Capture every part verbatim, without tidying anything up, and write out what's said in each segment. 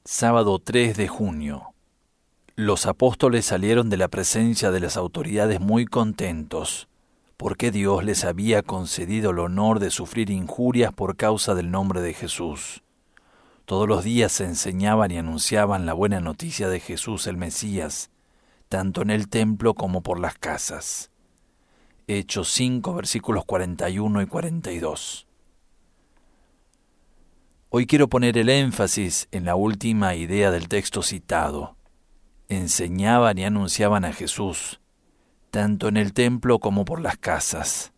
Sábado tres de junio. Los apóstoles salieron de la presencia de las autoridades muy contentos, porque Dios les había concedido el honor de sufrir injurias por causa del nombre de Jesús. Todos los días se enseñaban y anunciaban la buena noticia de Jesús el Mesías, tanto en el templo como por las casas. Hechos cinco, versículos cuarenta y uno y cuarenta y dos. Hoy quiero poner el énfasis en la última idea del texto citado. Enseñaban y anunciaban a Jesús, tanto en el templo como por las casas.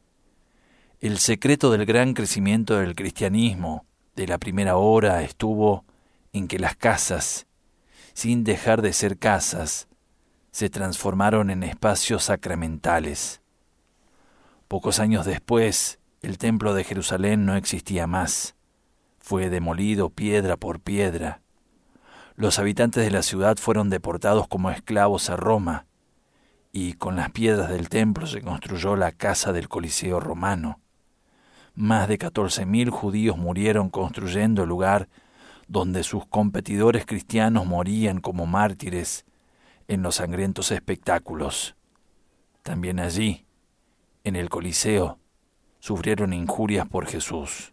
El secreto del gran crecimiento del cristianismo de la primera hora estuvo en que las casas, sin dejar de ser casas, se transformaron en espacios sacramentales. Pocos años después, el templo de Jerusalén no existía más. Fue demolido piedra por piedra. Los habitantes de la ciudad fueron deportados como esclavos a Roma, y con las piedras del templo se construyó la casa del Coliseo romano. Más de catorce mil judíos murieron construyendo el lugar donde sus competidores cristianos morían como mártires en los sangrientos espectáculos. También allí, en el Coliseo, sufrieron injurias por Jesús.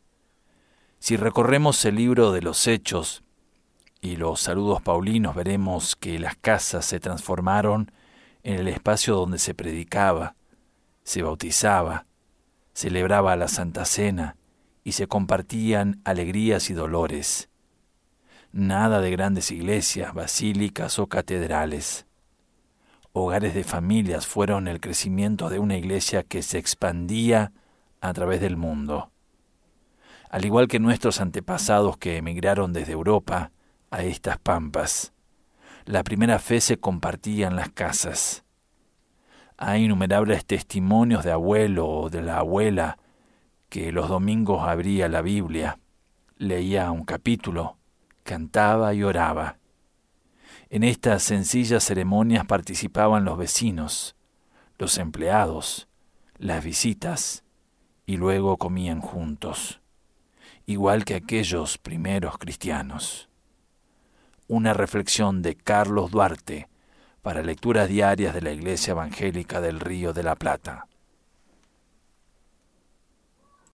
Si recorremos el libro de los Hechos y los saludos paulinos, veremos que las casas se transformaron en el espacio donde se predicaba, se bautizaba, celebraba la Santa Cena y se compartían alegrías y dolores. Nada de grandes iglesias, basílicas o catedrales. Hogares de familias fueron el crecimiento de una iglesia que se expandía a través del mundo. Al igual que nuestros antepasados que emigraron desde Europa a estas pampas, la primera fe se compartía en las casas. Hay innumerables testimonios de abuelo o de la abuela que los domingos abría la Biblia, leía un capítulo, cantaba y oraba. En estas sencillas ceremonias participaban los vecinos, los empleados, las visitas, y luego comían juntos, igual que aquellos primeros cristianos. Una reflexión de Carlos Duarte para lecturas diarias de la Iglesia Evangélica del Río de la Plata.